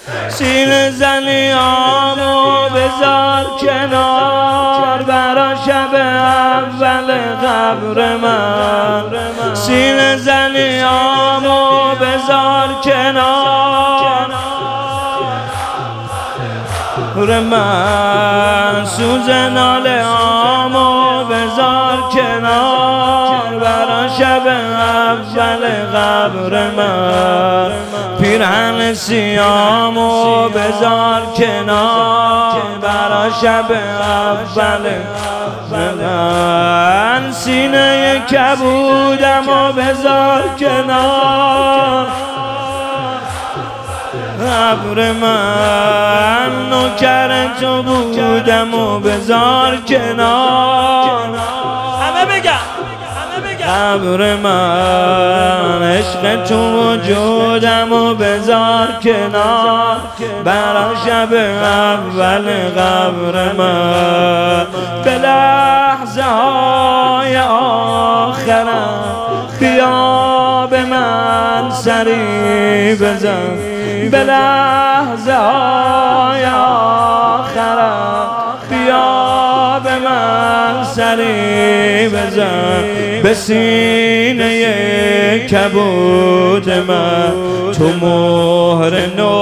سینه زنیامو بذار کنار برا شب اول قبر من. سینه زنیامو بذار کنار من. سوز ناله آمو بذار کنار برا شب اول قبر من. پیرهن سیامو بذار کنار برا شب اول من. سینه کبودمو بذار کنار قبر من. نوکر تو بودم و بذار کنار همه بگم قبر من. عشق تو وجودم و بذار کنار برا شب اول قبر من. به لحظه های آخرم بیا به من سری بزن. به لحظه های آخرم بیا به من سری بزن. به سینه کبود من تو مهر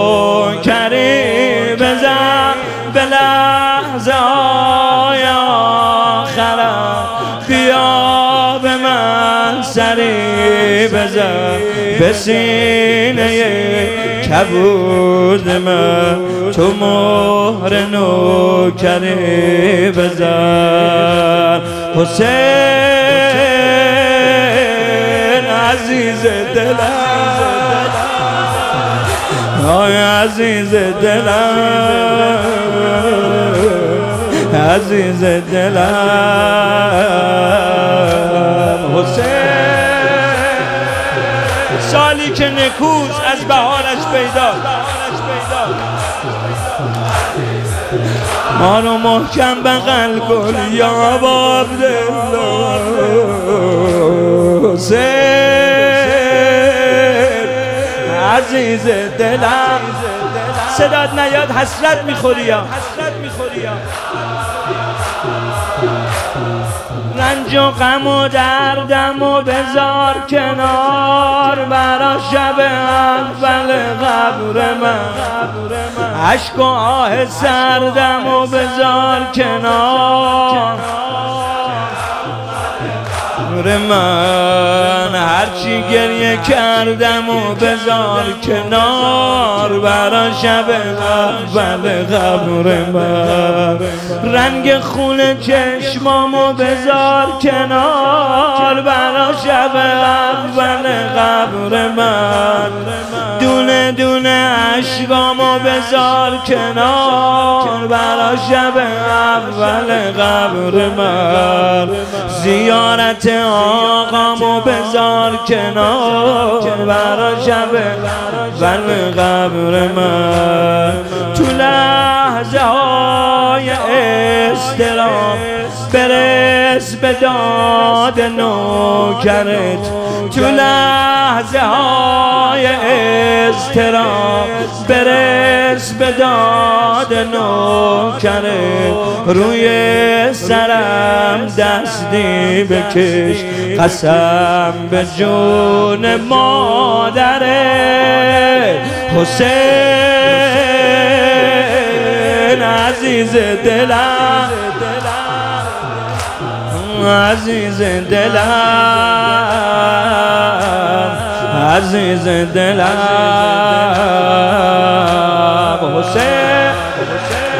نوکری بزن. به لحظه های آخرم بیا به من سری بزن. به سینه کبود من تو مهر نوکری بزن. حسین عزیز دلم، آی عزیز دلم، عزیز دلم. حسین سالی که نکوز از بهارش پیدا، ما رو محکم بغل کن یا باب دلم. حسین عزیز دلم، صدات نیاد حسرت میخوری یا رنج و غم و دردم و بذار کنار برا شب اول قبر من. عشق و آه سردم و بذار کنار من. هرچی گریه کردم و بذار کنار برا شب اول قبر من. رنگ خون چشمامو بذار کنار برا شب اول قبر من. دونه دونه عشقامو بذار کنار برا شب اول قبر من. زیارت آقامو بذار کنار برا شب اول قبر من. تو لحظه های اضطراب برس به داد نوکرت. تو لحظه های اضطراب برس به داد نوکرت. روی سرم دستی بکش قسم به جون مادره. حسین عزیز دلم، عزیز دلم، عزیز دلم. حسین